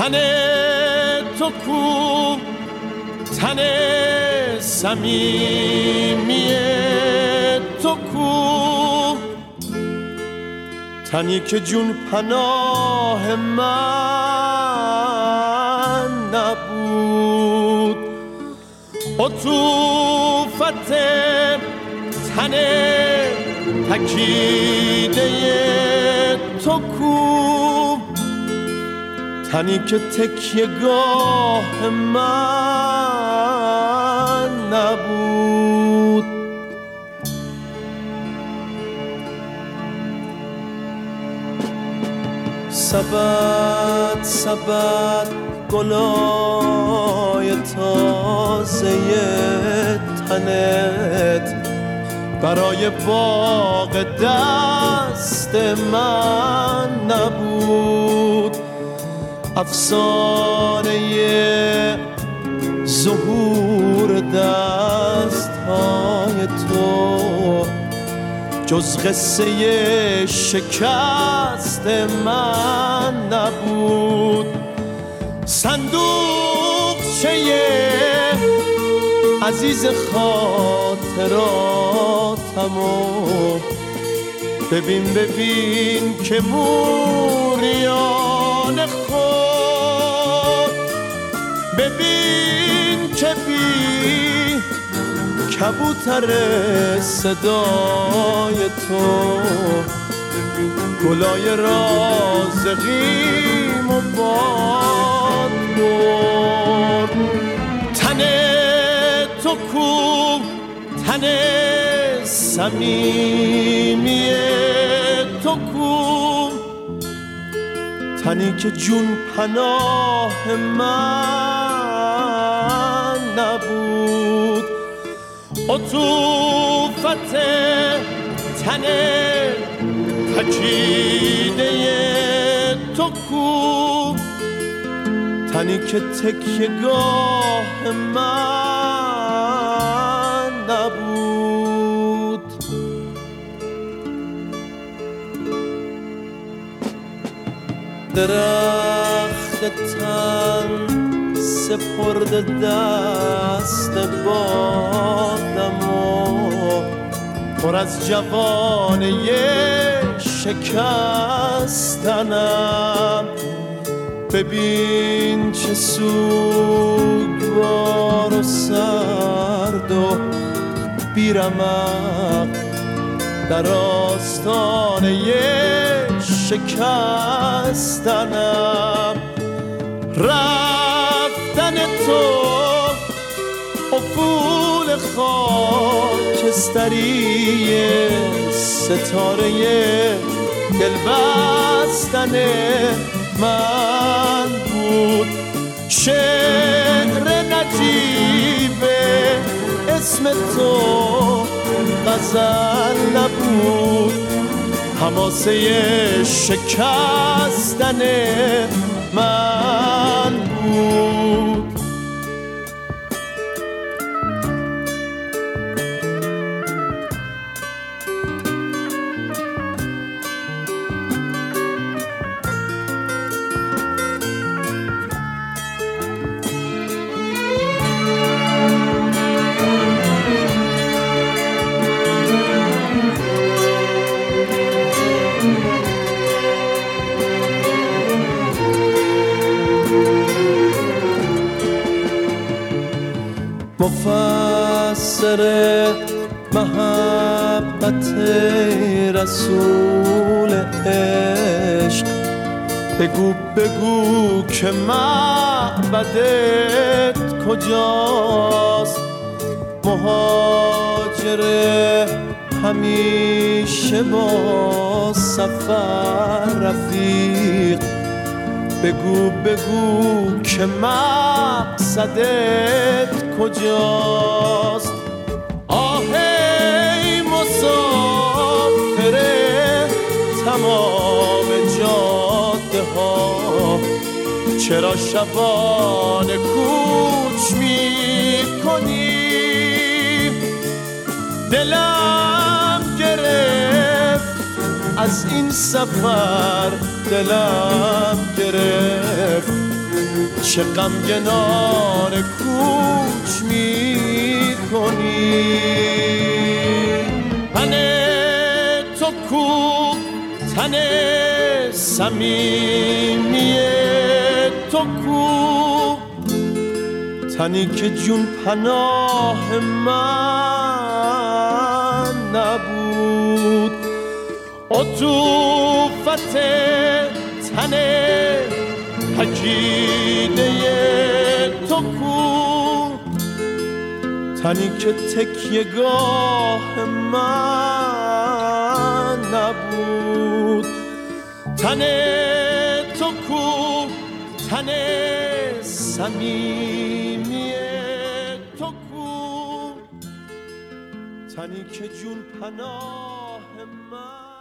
تن تو کو تن صمیمی تو کو، تنی که جون پناه من نبود. عطوفت تن تکیده تو کو، تنی که تکیه‌گاه من نبود. سبد سبد گلای تازه تنت برای باغ دست من نبود. افسانه ظهور دست‌های تو جز قصه شکست من نبود. صندوقچه عزیز خاطراتمو ببین ببین که موریان خود، ببین که بی کبوتر صدای تو گلای رازقیم و باد برد. تن تو کو تن صمیمی تو کو، تنی که جون پناه من نبود. عطوفت تن تکیده تو کو، تنی که تکیه‌گاه من نبود. درخت تن سپرد دست بادم و پر از جوانه شکستنم. ببین چه سوگوار و سرد و بیرمق در آستانه شکستنم. رفتن تو افول خاکستری ستاره دل بستن من بود. شعر نجیب اسم تو غزل نبود، حماسه شکستن من بود. مفسر محبت رسول عشق، بگو بگو که معبدت کجاست. مهاجر همیشه با سفر رفیق، بگو بگو که مقصدت کجاست. آهی مسافر تمام جاده ها، چرا شبانه کوچ می کنی؟ دلم گرفت از این سفر، دلم گرفت چه غمگنانه کوچ میکنی. تن تو کو تن صمیمی تو کو، تنی که جون پناه من نبود. عطوفت تن پکیده تو کو، تنی که تکیه‌گاه من نبود. تن تو کو تن صمیمی تو کو، تنی که جون پناه من